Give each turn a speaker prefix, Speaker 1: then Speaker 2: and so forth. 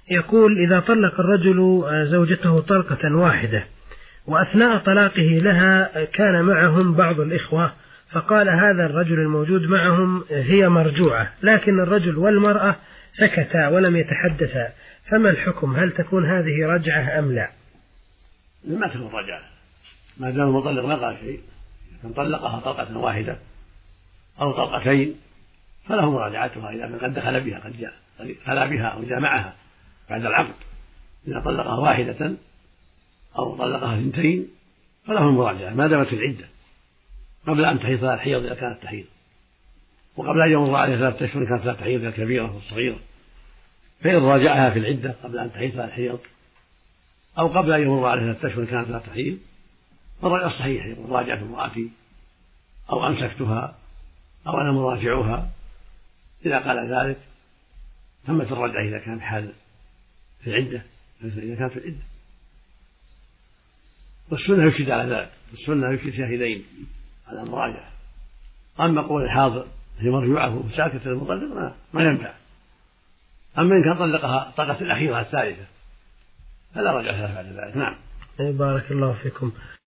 Speaker 1: يقول: إذا طلق الرجل زوجته طلقة واحدة وأثناء طلاقه لها كان معهم بعض الإخوة، فقال هذا الرجل الموجود معهم هي مرجوعة، لكن الرجل والمرأة سكتا ولم يتحدثا، فما الحكم؟ هل تكون هذه رجعة أم لا؟
Speaker 2: ما تكون رجعة ما دام المطلق لا قال شيء. إذا طلقها طلقة واحدة أو طلقتين فله مراجعتها إذا كان قد دخل بها، قد خلا بها أو جامعها بعد العقد. إذا طلقها واحدة أو طلقها اثنتين فله المراجعة ما دامت في العدة قبل أن تحيض الحيض إذا كانت تحيض، وقبل أن يمر عليها 3 أشهر كانت لا تحيض الكبيرة والصغيرة، فإن راجعها في العدة قبل أن تحيض الحيض أو قبل أن يمر عليها 3 أشهر كانت لا تحيض فالرجعة الصحيح يقول: راجعت امرأتي أو أمسكتها أو أنا مراجعها. إذا قال ذلك تمت الرجعة إذا كان حال في العدة، إذا كانت في العدة. والسنة يشهد على ذلك، السنة يشهد شاهدين على المراجعة. أما قول الحاضر هي مرجوعة وساكت المطلق ما ينفع. أما إن كان طلقها طلقة الأخيرة الثالثة فلا رجعة بعد ذلك. نعم.
Speaker 1: بارك الله فيكم.